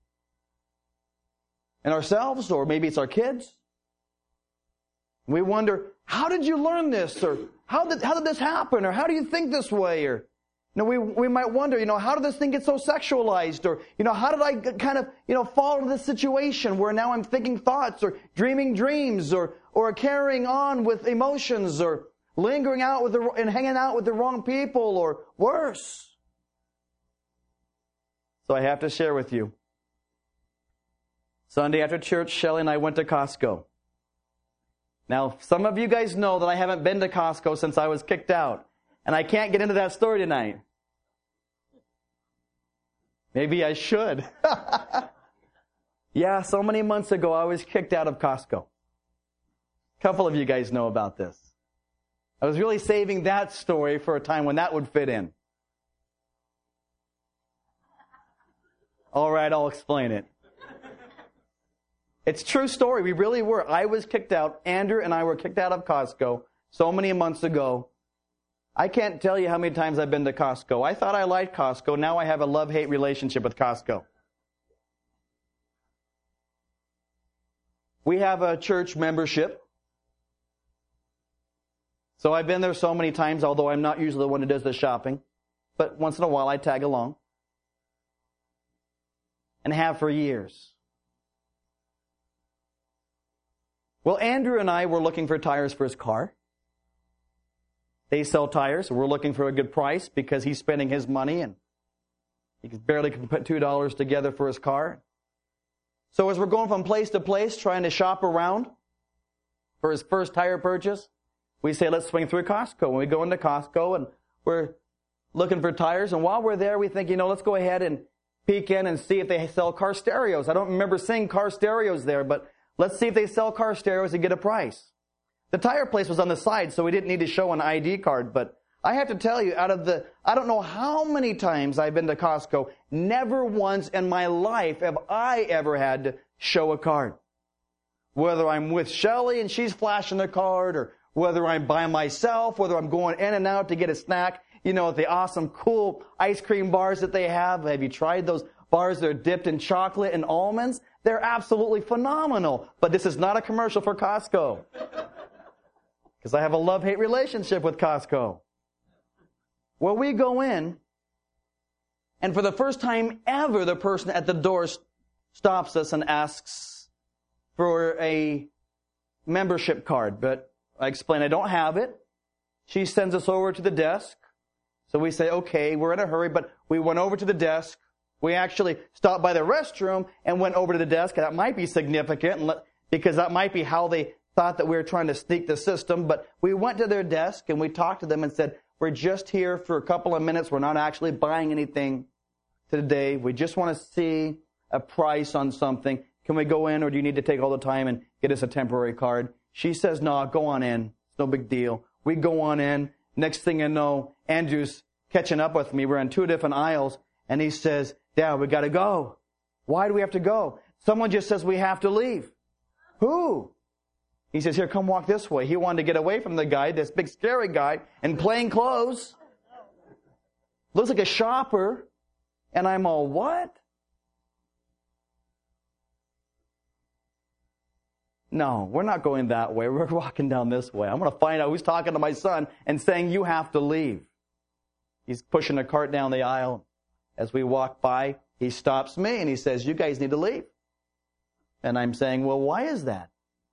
in ourselves, or maybe it's our kids. We wonder, how did you learn this? Or how did this happen? Or how do you think this way? Or we might wonder, how did this thing get so sexualized? Or, how did I kind of, fall into this situation where now I'm thinking thoughts or dreaming dreams or carrying on with emotions or lingering out and hanging out with the wrong people or worse. So I have to share with you. Sunday after church, Shelley and I went to Costco. Now, some of you guys know that I haven't been to Costco since I was kicked out. And I can't get into that story tonight. Maybe I should. Yeah, so many months ago, I was kicked out of Costco. A couple of you guys know about this. I was really saving that story for a time when that would fit in. All right, I'll explain it. It's a true story. We really were. I was kicked out. Andrew and I were kicked out of Costco so many months ago. I can't tell you how many times I've been to Costco. I thought I liked Costco. Now I have a love-hate relationship with Costco. We have a church membership. So I've been there so many times, although I'm not usually the one who does the shopping. But once in a while I tag along. And have for years. Well, Andrew and I were looking for tires for his car. They sell tires. We're looking for a good price because he's spending his money and he barely can put $2 together for his car. So as we're going from place to place trying to shop around for his first tire purchase, we say, let's swing through Costco. And we go into Costco and we're looking for tires. And while we're there, we think, let's go ahead and peek in and see if they sell car stereos. I don't remember seeing car stereos there, but let's see if they sell car stereos and get a price. The tire place was on the side, so we didn't need to show an ID card. But I have to tell you, I don't know how many times I've been to Costco, never once in my life have I ever had to show a card. Whether I'm with Shelley and she's flashing the card, or whether I'm by myself, whether I'm going in and out to get a snack, the awesome, cool ice cream bars that they have. Have you tried those bars that are dipped in chocolate and almonds? They're absolutely phenomenal. But this is not a commercial for Costco. Because I have a love-hate relationship with Costco. Well, we go in, and for the first time ever, the person at the door stops us and asks for a membership card. But I explain I don't have it. She sends us over to the desk. So we say, okay, we're in a hurry, but we went over to the desk. We actually stopped by the restroom and went over to the desk. That might be significant because that might be how they thought that we were trying to sneak the system. But we went to their desk and we talked to them and said, we're just here for a couple of minutes. We're not actually buying anything today. We just want to see a price on something. Can we go in, or do you need to take all the time and get us a temporary card? She says, no, go on in. It's no big deal. We go on in. Next thing I know, Andrew's catching up with me. We're in two different aisles. And he says, Dad, we got to go. Why do we have to go? Someone just says we have to leave. Who? He says, here, come walk this way. He wanted to get away from the guy, this big scary guy, in plain clothes. Looks like a shopper. And I'm all, what? No, we're not going that way. We're walking down this way. I'm going to find out who's talking to my son and saying, you have to leave. He's pushing a cart down the aisle. As we walk by, he stops me and he says, you guys need to leave. And I'm saying, well, why is that?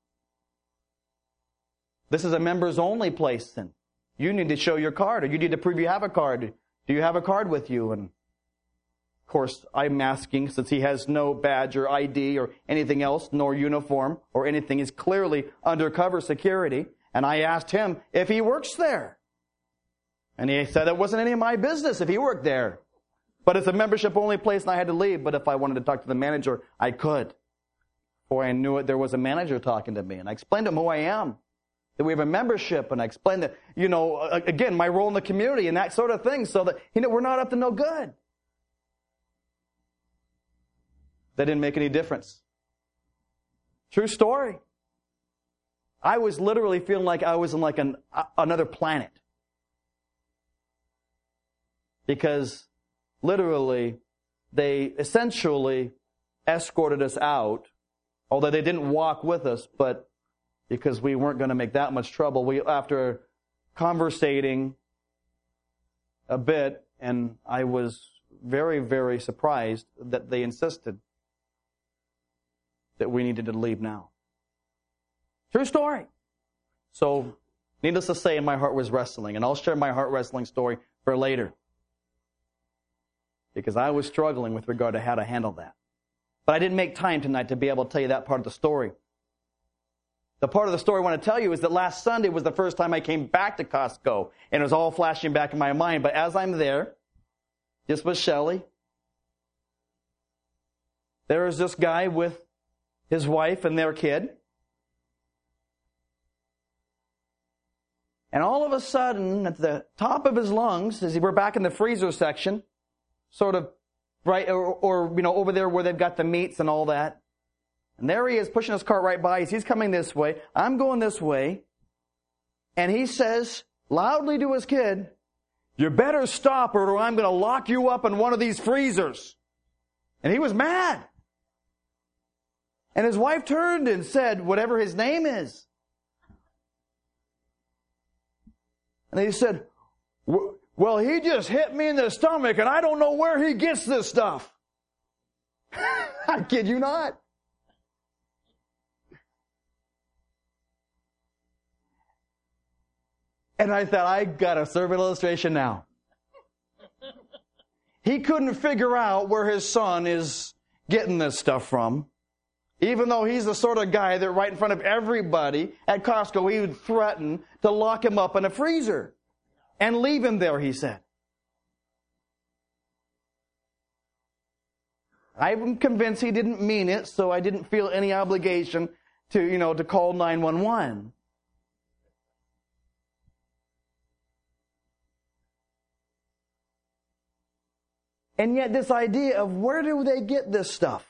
This is a members only place, and you need to show your card, or you need to prove you have a card. Do you have a card with you? And of course, I'm asking, since he has no badge or ID or anything else, nor uniform or anything. He's clearly undercover security. And I asked him if he works there. And he said it wasn't any of my business if he worked there. But it's a membership-only place, and I had to leave. But if I wanted to talk to the manager, I could. Before I knew it, there was a manager talking to me. And I explained to him who I am, that we have a membership. And I explained that, again, my role in the community and that sort of thing, so that, we're not up to no good. That didn't make any difference. True story. I was literally feeling like I was in like another planet. Because literally, they essentially escorted us out, although they didn't walk with us, but because we weren't going to make that much trouble, after conversating a bit, and I was very, very surprised that they insisted that we needed to leave now. True story. So, needless to say, my heart was wrestling, and I'll share my heart wrestling story for later. Because I was struggling with regard to how to handle that. But I didn't make time tonight to be able to tell you that part of the story. The part of the story I want to tell you is that last Sunday was the first time I came back to Costco, and it was all flashing back in my mind. But as I'm there, just with Shelley, there is this guy with his wife and their kid. And all of a sudden, at the top of his lungs, as we're back in the freezer section, sort of right, or over there where they've got the meats and all that. And there he is pushing his cart right by us. He's coming this way. I'm going this way. And he says loudly to his kid, "You better stop or I'm going to lock you up in one of these freezers." And he was mad. And his wife turned and said, whatever his name is. And he said, "Well, he just hit me in the stomach and I don't know where he gets this stuff." I kid you not. And I thought, I got a servant illustration now. He couldn't figure out where his son is getting this stuff from. Even though he's the sort of guy that right in front of everybody at Costco, he would threaten to lock him up in a freezer and leave him there, he said. I'm convinced he didn't mean it, so I didn't feel any obligation to call 911. And yet this idea of where do they get this stuff?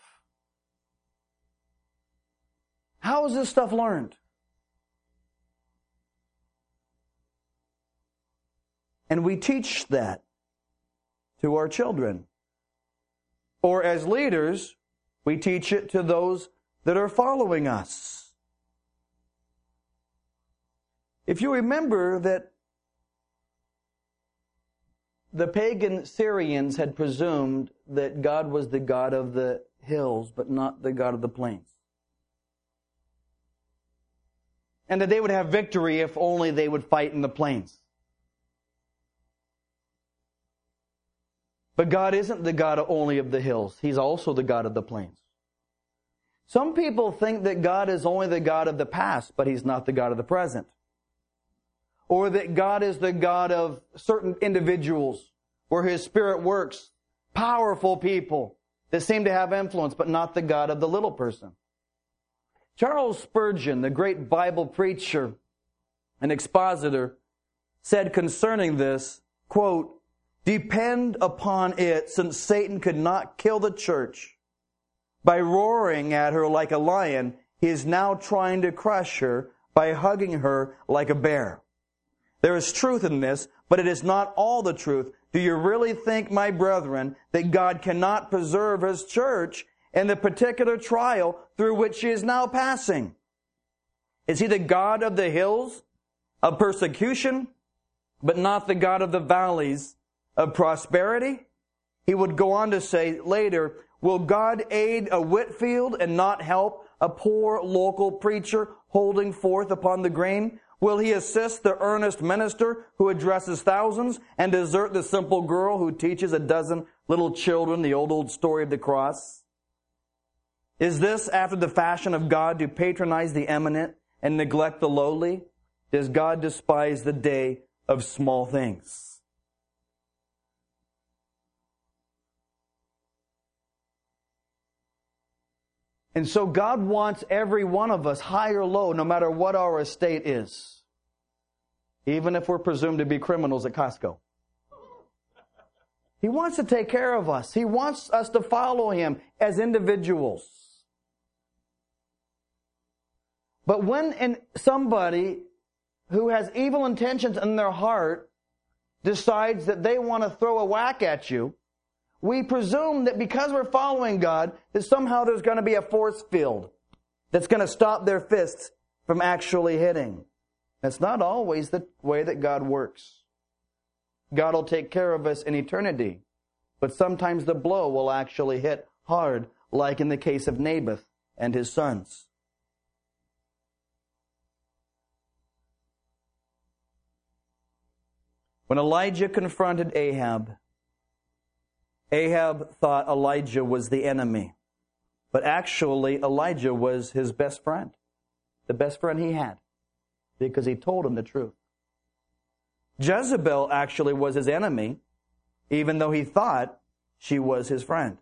How is this stuff learned? And we teach that to our children. Or as leaders, we teach it to those that are following us. If you remember that the pagan Syrians had presumed that God was the God of the hills, but not the God of the plains. And that they would have victory if only they would fight in the plains. But God isn't the God only of the hills. He's also the God of the plains. Some people think that God is only the God of the past, but He's not the God of the present. Or that God is the God of certain individuals where His Spirit works, powerful people that seem to have influence, but not the God of the little person. Charles Spurgeon, the great Bible preacher and expositor, said concerning this, quote, "Depend upon it, since Satan could not kill the church by roaring at her like a lion, he is now trying to crush her by hugging her like a bear. There is truth in this, but it is not all the truth. Do you really think, my brethren, that God cannot preserve His church in the particular trial through which she is now passing? Is He the God of the hills of persecution, but not the God of the valleys of prosperity?" He would go on to say later, "Will God aid a Whitfield and not help a poor local preacher holding forth upon the grain? Will He assist the earnest minister who addresses thousands and desert the simple girl who teaches a dozen little children the old story of the cross? Is this after the fashion of God to patronize the eminent and neglect the lowly? Does God despise the day of small things?" And so God wants every one of us, high or low, no matter what our estate is. Even if we're presumed to be criminals at Costco. He wants to take care of us. He wants us to follow Him as individuals. But when somebody who has evil intentions in their heart decides that they want to throw a whack at you, we presume that because we're following God, that somehow there's going to be a force field that's going to stop their fists from actually hitting. That's not always the way that God works. God will take care of us in eternity, but sometimes the blow will actually hit hard, like in the case of Naboth and his sons. When Elijah confronted Ahab, Ahab thought Elijah was the enemy. But actually, Elijah was his best friend. The best friend he had. Because he told him the truth. Jezebel actually was his enemy, even though he thought she was his friend.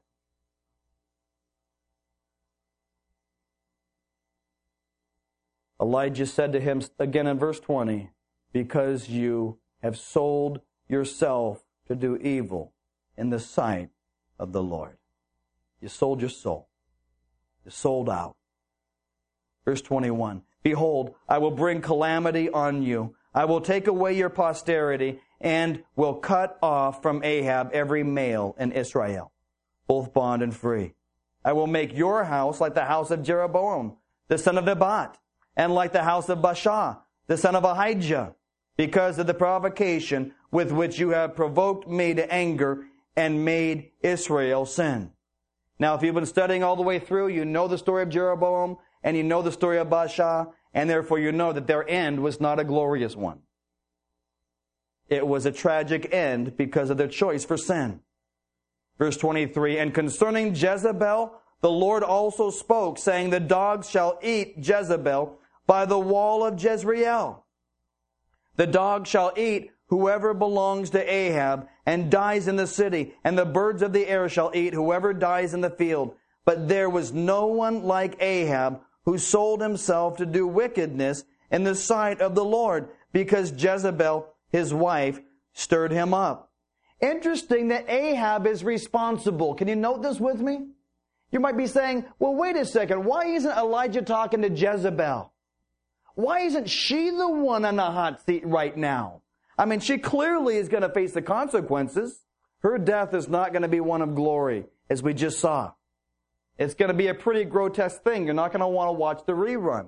Elijah said to him, again in verse 20, because you have sold yourself to do evil in the sight of the Lord. You sold your soul. You sold out. Verse 21, behold, I will bring calamity on you. I will take away your posterity and will cut off from Ahab every male in Israel, both bond and free. I will make your house like the house of Jeroboam, the son of Nebat, and like the house of Baasha, the son of Ahijah, because of the provocation with which you have provoked me to anger and made Israel sin. Now, if you've been studying all the way through, you know the story of Jeroboam, and you know the story of Baasha, and therefore you know that their end was not a glorious one. It was a tragic end because of their choice for sin. Verse 23, and concerning Jezebel, the Lord also spoke, saying, the dogs shall eat Jezebel by the wall of Jezreel. The dog shall eat whoever belongs to Ahab and dies in the city, and the birds of the air shall eat whoever dies in the field. But there was no one like Ahab who sold himself to do wickedness in the sight of the Lord, because Jezebel, his wife, stirred him up. Interesting that Ahab is responsible. Can you note this with me? You might be saying, well, wait a second. Why isn't Elijah talking to Jezebel? Why isn't she the one on the hot seat right now? I mean, she clearly is going to face the consequences. Her death is not going to be one of glory, as we just saw. It's going to be a pretty grotesque thing. You're not going to want to watch the rerun.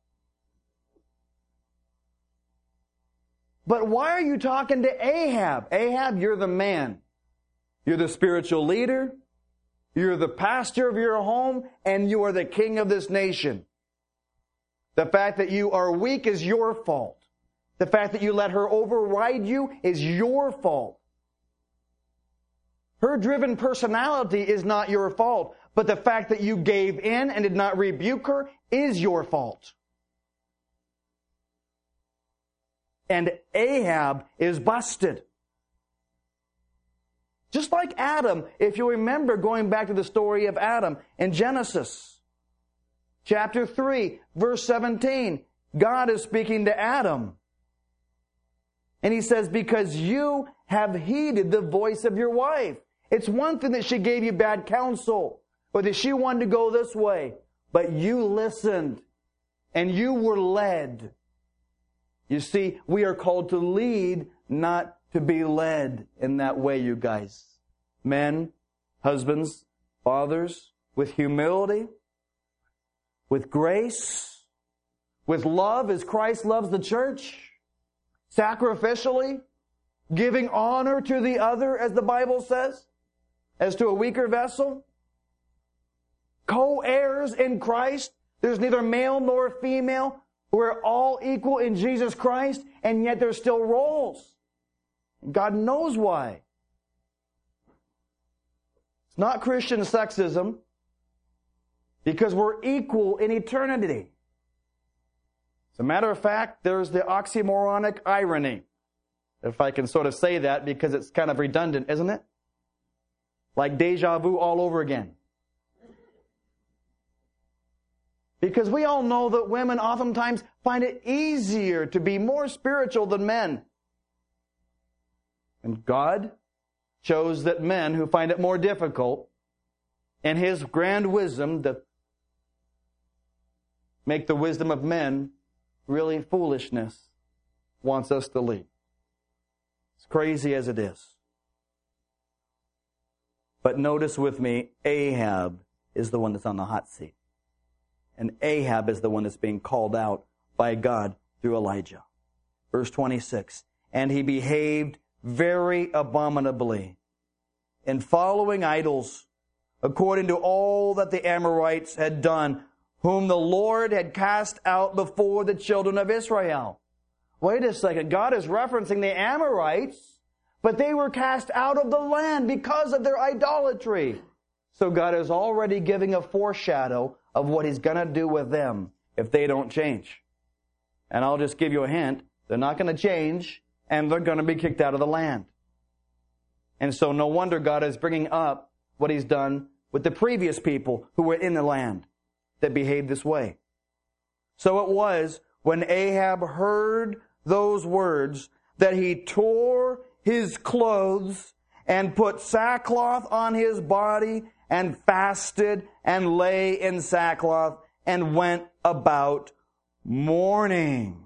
But why are you talking to Ahab? Ahab, you're the man. You're the spiritual leader. You're the pastor of your home, and you are the king of this nation. The fact that you are weak is your fault. The fact that you let her override you is your fault. Her driven personality is not your fault, but the fact that you gave in and did not rebuke her is your fault. And Ahab is busted. Just like Adam, if you remember going back to the story of Adam in Genesis, chapter 3, verse 17, God is speaking to Adam. And he says, because you have heeded the voice of your wife. It's one thing that she gave you bad counsel, or that she wanted to go this way, but you listened and you were led. You see, we are called to lead, not to be led in that way, you guys. Men, husbands, fathers, with humility, with grace, with love as Christ loves the church, sacrificially, giving honor to the other, as the Bible says, as to a weaker vessel. Co-heirs in Christ. There's neither male nor female. We're all equal in Jesus Christ, and yet there's still roles. God knows why. It's not Christian sexism, because we're equal in eternity. As a matter of fact, there's the oxymoronic irony, if I can sort of say that, because it's kind of redundant, isn't it? Like deja vu all over again. Because we all know that women oftentimes find it easier to be more spiritual than men. And God chose that men who find it more difficult, in His grand wisdom, to make the wisdom of men really foolishness, wants us to lead. As crazy as it is. But notice with me, Ahab is the one that's on the hot seat. And Ahab is the one that's being called out by God through Elijah. Verse 26, and he behaved very abominably in following idols, according to all that the Amorites had done, whom the Lord had cast out before the children of Israel. Wait a second, God is referencing the Amorites, but they were cast out of the land because of their idolatry. So God is already giving a foreshadow of what He's going to do with them if they don't change. And I'll just give you a hint. They're not going to change, and they're going to be kicked out of the land. And so no wonder God is bringing up what He's done with the previous people who were in the land that behaved this way. So it was when Ahab heard those words that he tore his clothes and put sackcloth on his body and fasted and lay in sackcloth and went about mourning.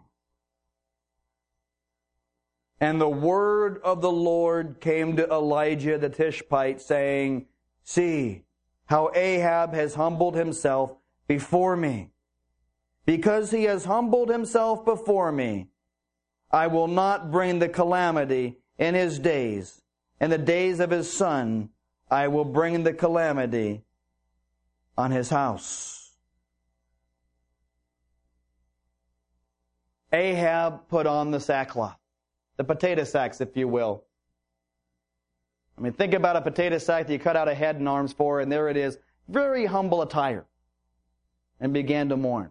And the word of the Lord came to Elijah the Tishbite, saying, See how Ahab has humbled himself before me. Because he has humbled himself before me, I will not bring the calamity in his days. In the days of his son, I will bring the calamity on his house. Ahab put on the sackcloth, the potato sacks, if you will. I mean, think about a potato sack that you cut out a head and arms for, and there it is, very humble attire, and began to mourn.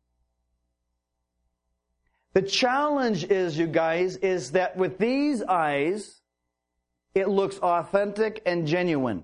The challenge is, you guys, is that with these eyes, it looks authentic and genuine.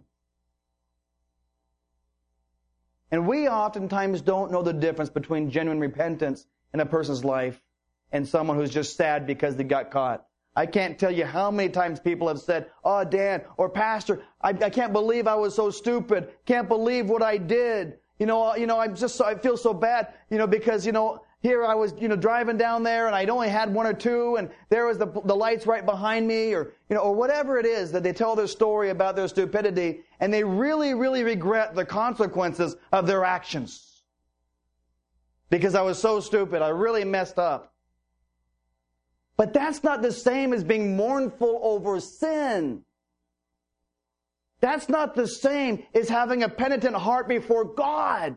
And we oftentimes don't know the difference between genuine repentance in a person's life and someone who's just sad because they got caught. I can't tell you how many times people have said, "Oh, Dan," or "Pastor, I can't believe I was so stupid. Can't believe what I did. I feel so bad, because, here I was, driving down there and I'd only had one or two and there was the lights right behind me or whatever it is that they tell their story about their stupidity, and they really, really regret the consequences of their actions. Because I was so stupid. I really messed up. But that's not the same as being mournful over sin. That's not the same as having a penitent heart before God.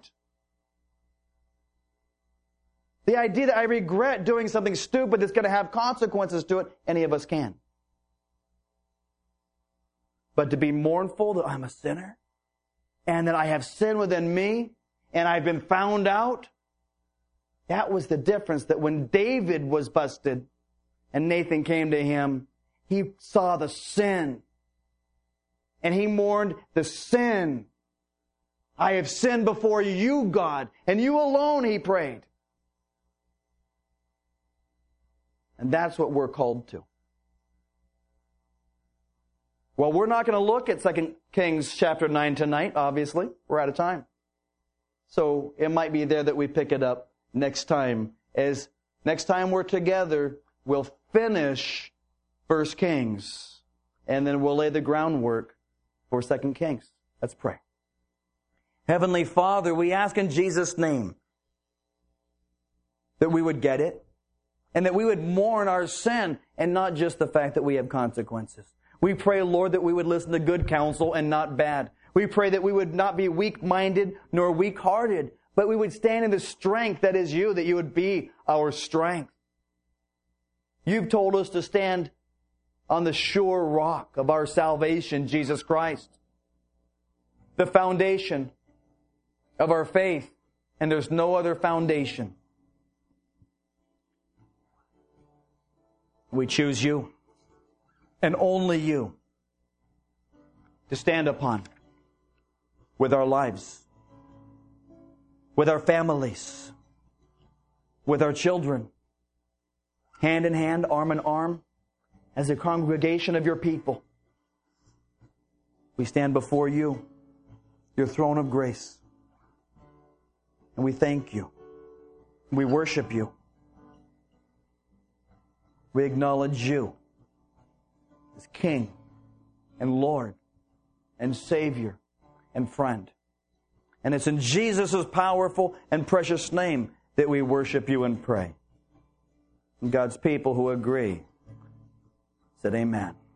The idea that I regret doing something stupid that's going to have consequences to it, any of us can. But to be mournful that I'm a sinner and that I have sin within me and I've been found out, that was the difference. That when David was busted and Nathan came to him, he saw the sin. And he mourned the sin. I have sinned before you, God, and you alone, he prayed. And that's what we're called to. Well, we're not going to look at 2 Kings chapter 9 tonight, obviously. We're out of time. So it might be there that we pick it up next time. As next time we're together, we'll finish 1 Kings. And then we'll lay the groundwork for 2 Kings. Let's pray. Heavenly Father, we ask in Jesus' name that we would get it. And that we would mourn our sin and not just the fact that we have consequences. We pray, Lord, that we would listen to good counsel and not bad. We pray that we would not be weak-minded nor weak-hearted, but we would stand in the strength that is you, that you would be our strength. You've told us to stand on the sure rock of our salvation, Jesus Christ. The foundation of our faith, and there's no other foundation. We choose you, and only you, to stand upon with our lives, with our families, with our children, hand in hand, arm in arm, as a congregation of your people. We stand before you, your throne of grace, and we thank you. We worship you. We acknowledge you as King and Lord and Savior and friend. And it's in Jesus' powerful and precious name that we worship you and pray. And God's people who agree said amen.